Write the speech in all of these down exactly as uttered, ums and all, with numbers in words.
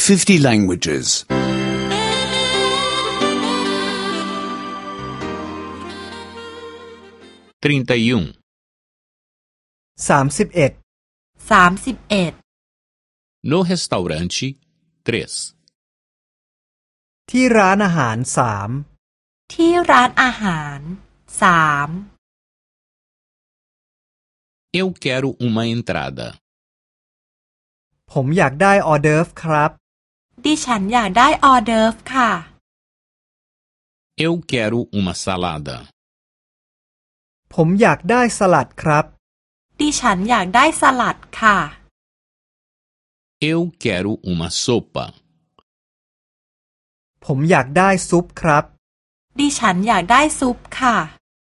fifty languages. trinta e um สามสิบเอ็ดสามสิบเอ็ด no restaurante três ที่ร้านอาหารสามที่ร้านอาหารสาม eu quero uma entrada ผมอยากได้ออเดิร์ฟครับดิฉันอยากได้ออเดิร์ฟค่ะ eu quero uma salada ผมอยากได้สลัดครับดิฉันอยากได้สลัดค่ะ eu quero uma sopa ผมอยากได้ซุปครับดิฉันอยากได้ซุปค่ะ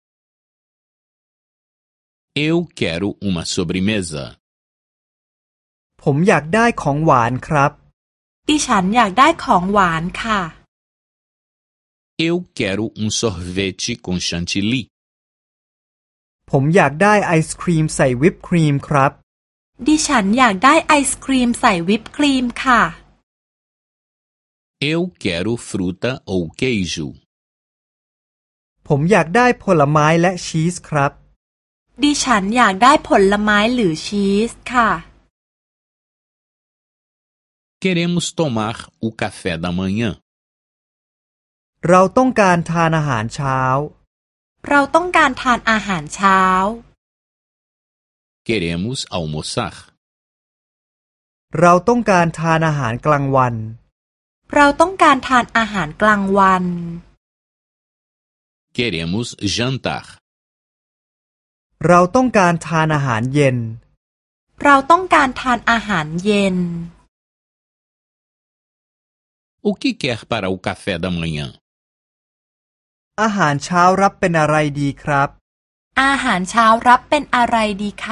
eu quero uma sobremesa ผมอยากได้ของหวานครับดิฉันอยากได้ของหวานค่ะ eu quero um sorvete com chantilly ผมอยากได้ไอศครีมใส่วิปครีมครับดิฉันอยากได้ไอศครีมใส่วิปครีมค่ะ eu quero fruta ou queijo ผมอยากได้ผลไม้และชีสครับดิฉันอยากได้ผลไม้หรือชีสค่ะ queremos tomar o café da manhã เราต้องการทานอาหารเช้าเราต้องการทานอาหารเช้า queremos almoçar เราต้องการทานอาหารกลางวันเราต้องการทานอาหารกลางวัน queremos jantar เราต้องการทานอาหารเย็นเราต้องการทานอาหารเย็น o que quer para o café da manhã อาหารเช้ารับเป็นอะไรดีครับอาหารเช้ารับเป็นอะไรดีคะ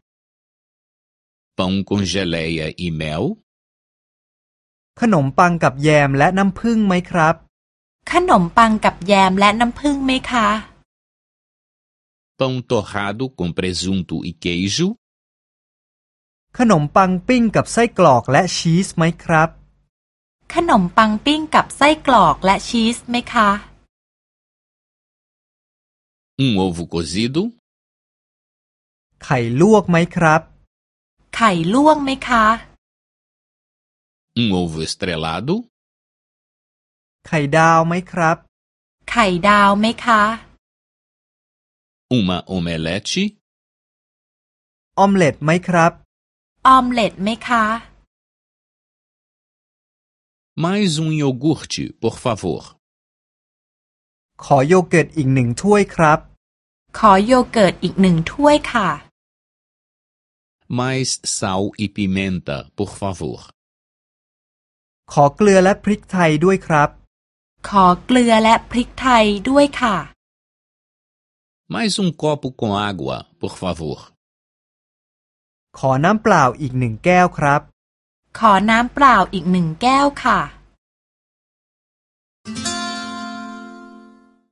pão com geleia e mel ขนมปังกับแยมและน้ำผึ้งไหมครับขนมปังกับแยมและน้ำผึ้งไหมคะ pão torrado com presunto e queijo ขนมปังปิ้งกับไส้กรอกและชีสไหมครับขนมปังปิ้งกับไส้กรอกและชีสไหมคะ um ovo cozido ไข่ลวกไหมครับไข่ลวกไหมคะ um ovo estrelado ไข่ดาวไหมครับไข่ดาวไหมคะ uma omelete ออมเล็ตไหมครับออมเล็ตไหมคะ mais um iogurte por favor ขอโยเกิร์ตอีกหนึ่งถ้วยครับขอโยเกิร์ตอีกหนึ่งถ้วยค่ะ mais sal e pimenta por favor ขอเกลือและพริกไทยด้วยครับขอเกลือและพริกไทยด้วยค่ะ mais um copo com água por favor ขอน้ำเปล่าอีกหนึ่งแก้วครับขอน้ำเปล่าอีกหนึ่งแก้วค่ะ